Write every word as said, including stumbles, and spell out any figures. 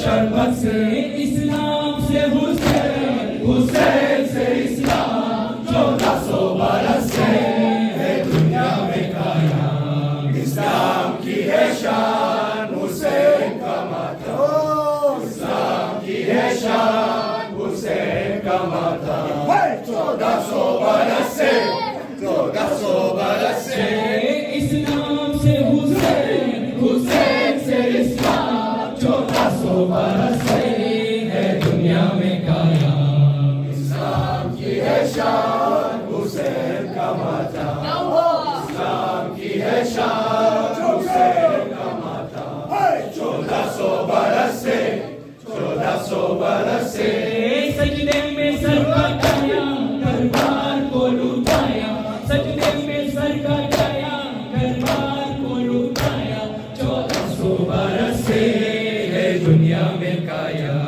शरबत से इस्लाम से हुसैन, हुसैन से इस्लाम, चौदह सौ बरस से है दुनिया में कायम। इस्लाम की है शान, हुसैन का मातम, इस्लाम की है शान, हुसैन का मातम। चौदह सौ बरस से, चौदह सौ बरस से इस्लाम से हुसैन, हुसैन से इस्लाम, चौदह सौ बरस से है दुनिया में कायम। इस्लाम की है शान, हुसैन का मातम, इस्लाम की है शान, हुसैन का मातम। चौदह सौ बरस से, चौदह सौ बरस से सजदे में सर झुकाया, दरबार को लुटाया, सजदे में सर झुकाया, दरबार को लुटाया। चौदह सौ बरस से है दुनिया में कायम।